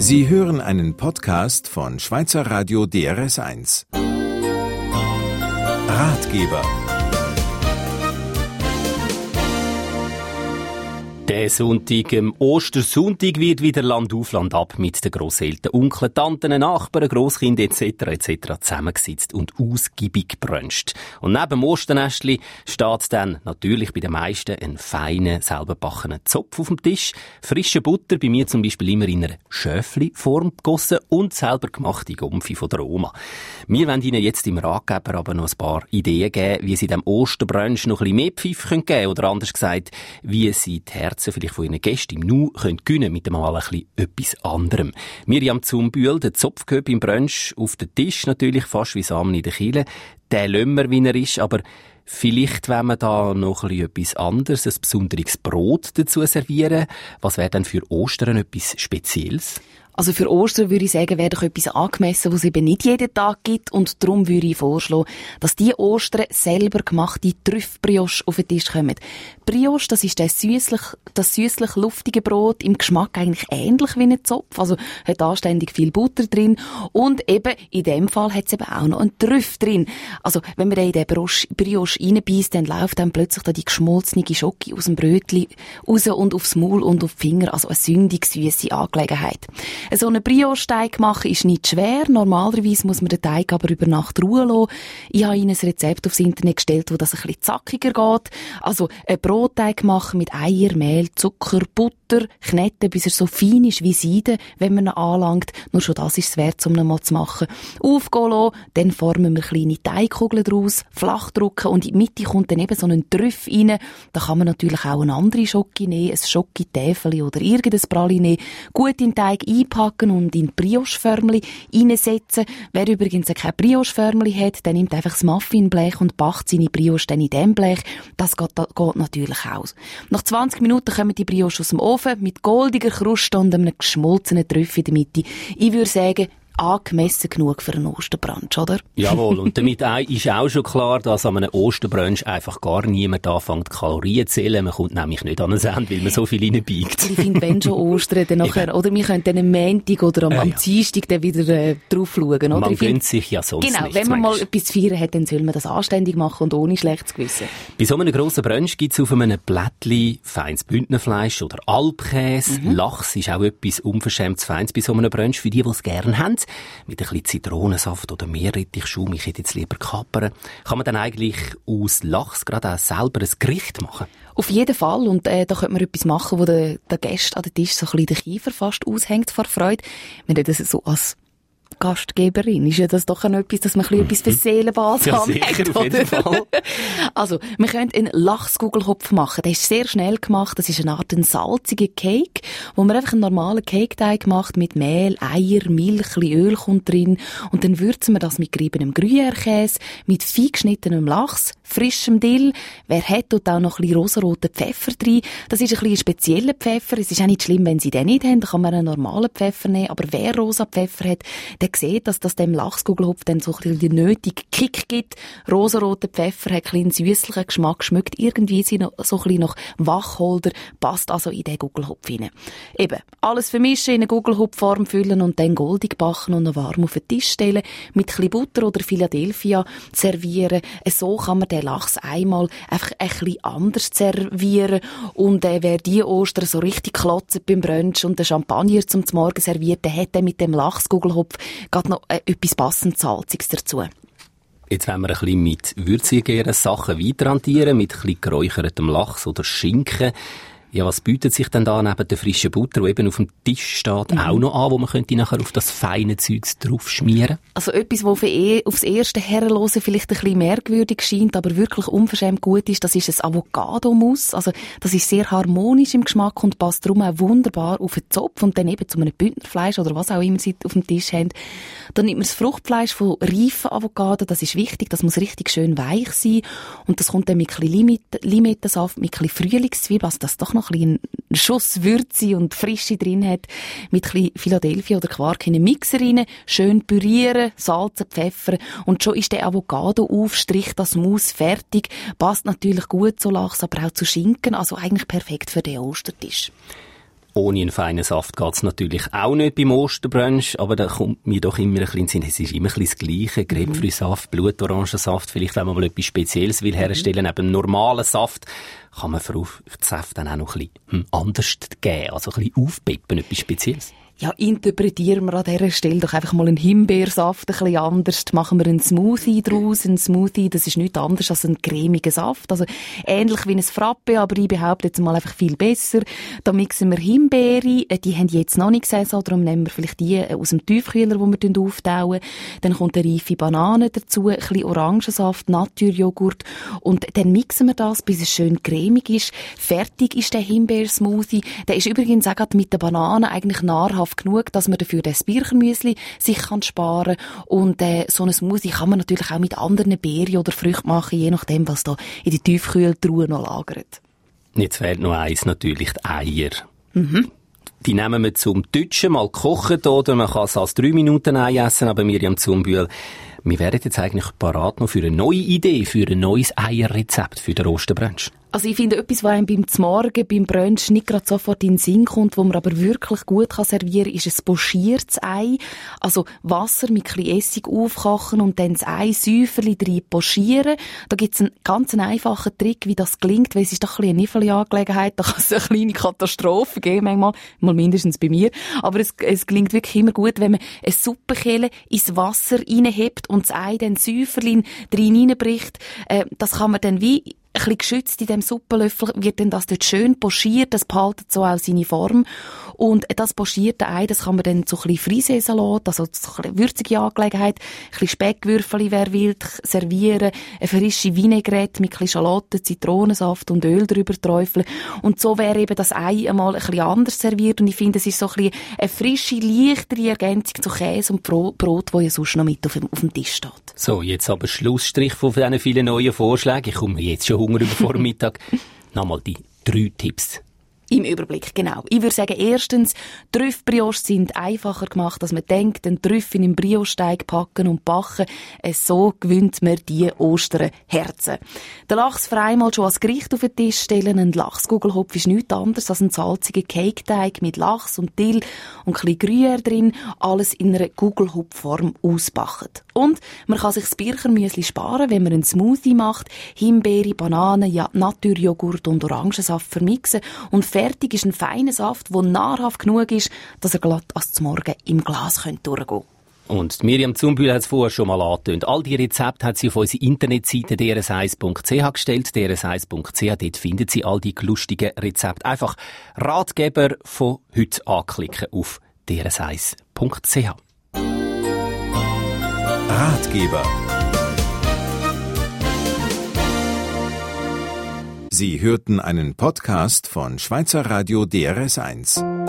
Sie hören einen Podcast von Schweizer Radio DRS1. Ratgeber. Der Sonntag, Ostersonntag, wird wieder Land auf, Land ab mit den Grosseltern, Onkeln, Tanten, Nachbarn, Grosskinder etc. zusammengesetzt und ausgiebig gebruncht. Und neben dem Osternestli steht dann natürlich bei den meisten ein feiner, selber gebackener Zopf auf dem Tisch, frische Butter, bei mir zum Beispiel immer in einer Schöfli-Form gegossen und selber gemachte Gumpfi von der Oma. Wir wollen Ihnen jetzt im Ratgeber aber noch ein paar Ideen geben, wie Sie dem Osterbrunch noch ein bisschen mehr Pfiff geben können, oder anders gesagt, wie Sie die Herzen vielleicht von Ihren Gästen im Nu können gewinnen mit einmal ein bisschen etwas anderem. Miriam Zumbühl, der Zopf gehört beim Brunch auf den Tisch, natürlich fast wie Samen in der Kille. Der lassen wir, wie er ist, aber vielleicht wollen wir da noch ein bisschen etwas anderes, ein besonderes Brot dazu servieren. Was wäre denn für Ostern etwas Spezielles? Also für Ostern würde ich sagen, wäre doch etwas angemessen, was es eben nicht jeden Tag gibt. Und darum würde ich vorschlagen, dass die Ostern selber gemachte Trüffbrioche auf den Tisch kommen. Brioche, das ist das süßlich luftige Brot, im Geschmack eigentlich ähnlich wie ein Zopf. Also hat anständig viel Butter drin. Und eben, in dem Fall hat es eben auch noch einen Trüff drin. Also wenn man in den Brioche reinbeißt, dann läuft dann plötzlich da die geschmolzene Schoki aus dem Brötchen raus und aufs Maul und auf die Finger. Also eine sündig süße Angelegenheit. So einen Brioche-Teig machen ist nicht schwer. Normalerweise muss man den Teig aber über Nacht ruhen lassen. Ich habe Ihnen ein Rezept aufs Internet gestellt, wo das ein bisschen zackiger geht. Also einen Brotteig machen mit Eier, Mehl, Zucker, Butter, kneten, bis er so fein ist wie Seide, wenn man ihn anlangt. Nur schon das ist es wert, um ihn mal zu machen. Aufgehen lassen, dann formen wir kleine Teigkugeln daraus, flach drücken und in die Mitte kommt dann eben so ein Trüff rein. Da kann man natürlich auch eine andere Schoki nehmen, ein Schokitäfeli oder irgendein Praline. Gut in den Teig einpacken und in Brioche-Förmli reinsetzen. Wer übrigens kein Brioche-Förmli hat, der nimmt einfach das Muffinblech und backt seine Brioche dann in dem Blech. Das geht natürlich aus. Nach 20 Minuten kommen die Brioche aus dem Ofen mit goldiger Kruste und einem geschmolzenen Trüff in der Mitte. Ich würde sagen, angemessen genug für einen Osterbrunch, oder? Jawohl, und damit ist auch schon klar, dass an einem Osterbrunch einfach gar niemand anfängt, Kalorien zu zählen. Man kommt nämlich nicht an ein Ende, weil man so viel reinbiegt. Ich finde, wenn schon Ostern, dann nachher, oder wir können dann am Montag oder am Dienstag dann wieder drauf schauen, oder? Man gönnt sich ja sonst genau, nichts. Wenn man mal etwas zu feiern hat, dann soll man das anständig machen und ohne schlechtes Gewissen. Bei so einem grossen Brunch gibt es auf einem Plättchen feines Bündnerfleisch oder Alpkäse. Lachs ist auch etwas unverschämtes Feins bei so einem Brunch, für die es gerne haben. Mit ein bisschen Zitronensaft oder Meerrettichschaum, ich hätte jetzt lieber Kapern. Kann man dann eigentlich aus Lachs gerade auch selber ein Gericht machen? Auf jeden Fall. Und da könnte man etwas machen, wo der Gast an den Tisch so ein bisschen den Kiefer fast aushängt vor Freude. Wenn das so als Gastgeberin ist ja das doch auch etwas, dass man etwas für Seelenbalsam hat. Ja, sicher, auf jeden Fall. Also, wir können einen Lachsgugelhupf machen. Der ist sehr schnell gemacht. Das ist eine Art salziger Cake, wo man einfach einen normalen Cake-Teig macht mit Mehl, Eier, Milch, Öl kommt drin. Und dann würzen wir das mit geriebenem Gruyère-Käse, mit fein geschnittenem Lachs, frischem Dill. Wer hat, tut auch noch ein bisschen rosaroten Pfeffer drin. Das ist ein bisschen spezieller Pfeffer. Es ist auch nicht schlimm, wenn Sie den nicht haben. Da kann man einen normalen Pfeffer nehmen. Aber wer rosa Pfeffer hat, der sieht, dass das dem Lachsgugelhupf dann so ein bisschen den nötigen Kick gibt. Rosaroter Pfeffer hat einen süßlichen Geschmack, schmeckt irgendwie so ein bisschen nach Wacholder, passt also in den Gugelhupf rein. Eben, alles vermischen, in eine Gugelhupfform füllen und dann goldig backen und noch warm auf den Tisch stellen, mit ein bisschen Butter oder Philadelphia servieren. So kann man den Lachs einmal einfach ein bisschen anders servieren. Und wer die Ostern so richtig klotzt beim Brunch und den Champagner zum Morgen serviert, der hat dann mit dem Lachsgugelhupf gerade noch etwas passend Salziges dazu. Jetzt wollen wir ein bisschen mit würzigeren Sachen weiter hantieren, mit ein bisschen geräuchertem Lachs oder Schinken. Ja, was bietet sich denn da neben der frischen Butter, die eben auf dem Tisch steht, auch noch an, wo man könnte nachher auf das feine Zeugs drauf schmieren? Also etwas, was aufs erste Herrenhören vielleicht ein bisschen merkwürdig scheint, aber wirklich unverschämt gut ist, das ist ein Avocado-Mousse. Also das ist sehr harmonisch im Geschmack und passt darum auch wunderbar auf den Zopf und dann eben zu einem Bündnerfleisch oder was auch immer Sie auf dem Tisch haben. Dann nimmt man das Fruchtfleisch von reifen Avocado, das ist wichtig, das muss richtig schön weich sein und das kommt dann mit ein bisschen Limettensaft, mit ein bisschen Frühlingszwiebeln, also das doch noch ein bisschen einen Schuss Würze und Frische drin hat, mit ein bisschen Philadelphia oder Quark in den Mixer rein, schön pürieren, salzen, pfeffern und schon ist der Avocado-Aufstrich, das Mousse fertig, passt natürlich gut zu Lachs, aber auch zu Schinken, also eigentlich perfekt für den Ostertisch. Ohne einen feinen Saft geht's natürlich auch nicht beim Osterbrunch, aber da kommt mir doch immer ein bisschen in den Sinn, es ist immer ein bisschen das Gleiche. Grapefruitsaft, Blutorangensaft, vielleicht wenn man mal etwas Spezielles will herstellen, neben dem normalen Saft, kann man Fruchtsaft dann auch noch ein bisschen anders geben, also ein bisschen aufpeppen, etwas Spezielles. Ja, interpretieren wir an dieser Stelle doch einfach mal einen Himbeersaft ein bisschen anders. Machen wir einen Smoothie draus. Ein Smoothie, das ist nichts anderes als ein cremiger Saft. Also ähnlich wie ein Frappe, aber ich behaupte jetzt mal einfach viel besser. Da mixen wir Himbeere. Die haben jetzt noch nicht Saison, darum nehmen wir vielleicht die aus dem Tiefkühler, die wir auftauen. Dann kommt eine reife Banane dazu, ein bisschen Orangensaft, Naturjoghurt. Und dann mixen wir das, bis es schön cremig ist. Fertig ist der Himbeersmoothie. Der ist übrigens auch gerade mit der Banane eigentlich nahrhaft genug, dass man dafür das Birchermüsli sich sparen kann. Und so ein Smoothie kann man natürlich auch mit anderen Beeren oder Früchten machen, je nachdem, was da in die Tiefkühltruhe noch lagert. Jetzt fehlt noch eins, natürlich die Eier. Die nehmen wir zum Deutschen, mal kochen oder man kann es als 3 Minuten Ei essen, aber Miriam Zumbühl, wir wären jetzt eigentlich parat noch für eine neue Idee, für ein neues Eierrezept für den Osterbrunch. Also ich finde, etwas, was einem beim Zmorgen, beim Brunch nicht gerade sofort in den Sinn kommt, wo man aber wirklich gut servieren kann, ist ein pochiertes Ei. Also Wasser mit ein bisschen Essig aufkochen und dann das Ei Säuferli drin pochieren. Da gibt es einen ganz einfachen Trick, wie das gelingt, weil es ist doch ein bisschen eine Niffeli-Angelegenheit. Da kann es eine kleine Katastrophe geben, manchmal, mal mindestens bei mir. Aber es gelingt wirklich immer gut, wenn man eine Suppenkehle ins Wasser reinhebt und das Ei dann Säuferli drin reinbricht. Das kann man dann wie ein bisschen geschützt in diesem Suppenlöffel, wird dann das dort schön pochiert, das behaltet so auch seine Form. Und das pochierte Ei, das kann man dann so ein bisschen Frisesalat, also so eine würzige Angelegenheit, ein bisschen Speckwürfel, wer will, servieren, eine frische Vinaigrette mit ein bisschen Schalotten, Zitronensaft und Öl drüber träufeln. Und so wäre eben das Ei einmal ein bisschen anders serviert. Und ich finde, es ist so ein bisschen eine frische, leichtere Ergänzung zu Käse und Brot, das ja sonst noch mit auf dem Tisch steht. So, jetzt aber Schlussstrich von diesen vielen neuen Vorschlägen. Ich komme jetzt schon Hunger über Vormittag. Nochmal die 3 Tipps. Im Überblick, genau. Ich würde sagen, erstens, Trüffbrioche sind einfacher gemacht, als man denkt. Den Trüff in den Brioche-Teig packen und backen. So gewinnt man die Ostern Herzen. Den Lachs für einmal schon als Gericht auf den Tisch stellen. Ein Lachsgugelhopf ist nichts anderes als ein salziger Cake-Teig mit Lachs und Dill und ein bisschen Gruyère drin. Alles in einer Gugelhopfform ausbacken. Und man kann sich das Birchermüsli sparen, wenn man einen Smoothie macht. Himbeere, Bananen, Naturjoghurt und Orangensaft vermixen. Und fertig ist ein feiner Saft, der nahrhaft genug ist, dass er glatt als Morgen im Glas durchgehen könnte. Und Miriam Zumbühl hat es vorher schon mal angetönt. All die Rezepte hat sie auf unsere Internetseite drs1.ch gestellt. drs1.ch, dort finden Sie all die lustigen Rezepte. Einfach Ratgeber von heute anklicken auf drs1.ch. Ratgeber. Sie hörten einen Podcast von Schweizer Radio DRS1.